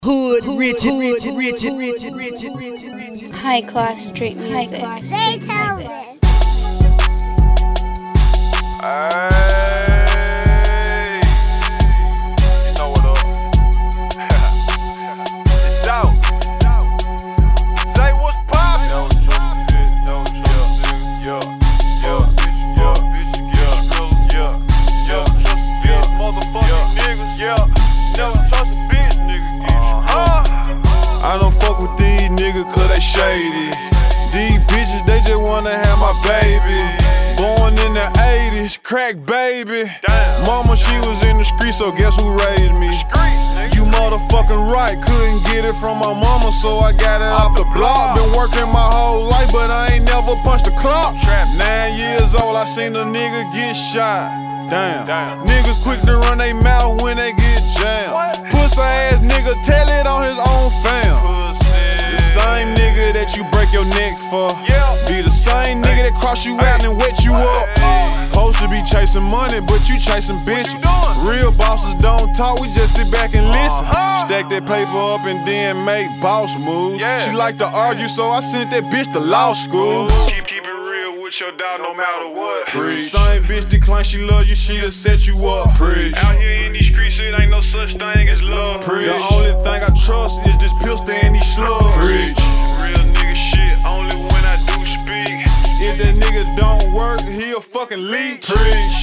Hood, rich, High class street music. Say Telvin. Hey, you know what up? It's out. Say what's poppin'. No trust, motherfucking niggas, never trust a bitch, nigga. I don't fuck with these niggas cause they shady. These bitches, they just wanna have my baby. Born in the 80s, crack baby. Damn. Mama, she was in the street, so guess who raised me? You motherfucking right, couldn't get it from my mama, so I got it off the block. Been working my whole life, but I ain't never punched a clock. 9 years old, I seen a nigga get shot. Damn. Niggas quick to run they mouth when they get jammed. Pussy ass nigga, tell it on his own fam. The same nigga that you break your neck for, be the same nigga that cross you out and wet you up. Supposed to be chasing money, but you chasing bitches. Real bosses don't talk, we just sit back and listen. Stack that paper up and then make boss moves. She like to argue, so I sent that bitch to law school. Keep it real with your dog no matter what. Preach. Same bitch decline, she love you, she'll set you up. Preach. Out here in these streets, it ain't no such thing as love. Preach. The only thing I trust is this pistol and these slugs. Preach. Real nigga shit, only when I do speak. If that nigga don't work, he a fucking leech. Preach.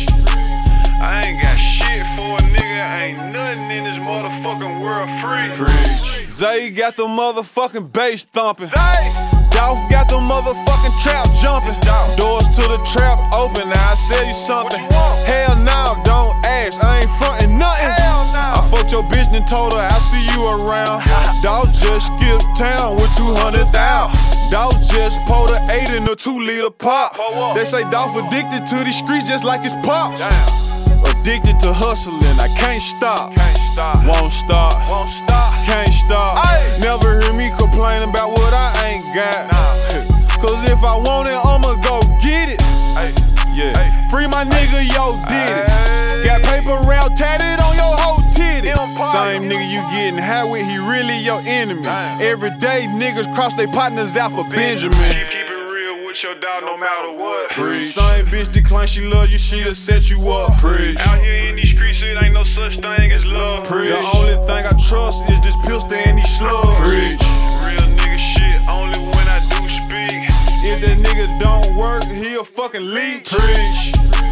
I ain't got shit for a nigga, ain't nothing in this motherfucking world free. Preach. Zay got the motherfucking bass thumping. Dolph got the motherfucking trap jumping. Doors to the trap open, now I sell you something. Hell no, don't ask, I ain't frontin' nothing. I fucked your bitch and told her I'll see you around. Dog just skipped town with 200,000. Dog just pulled an 8 in a 2-liter pop. They say Dolph addicted to these streets just like his pops. Addicted to hustling, I can't stop. Won't stop. Can't stop. Never hear me complain about what I ain't got. Cause if I want it, I'ma go get it. Yeah. Free my nigga, yo, did it. Got paper route tatted on your whole titty. Same nigga you getting high with, he really your enemy. Every day niggas cross they partners out for Benjamin. Keep it real with your dog no matter what. Preach. Same bitch decline, she love you, she'll set you up. Preach. Out here in these streets, it ain't no such thing as love. Preach. The only thing I trust is this pistol and these slugs. Preach. Real nigga shit, only when I do speak. If that nigga don't work, he a fucking leech. Preach.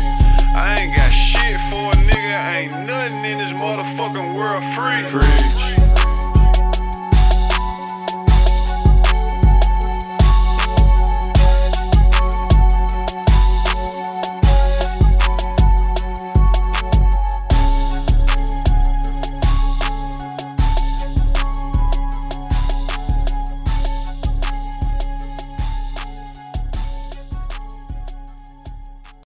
I ain't got shit for a nigga, ain't nothing in this motherfucking world free. Preach.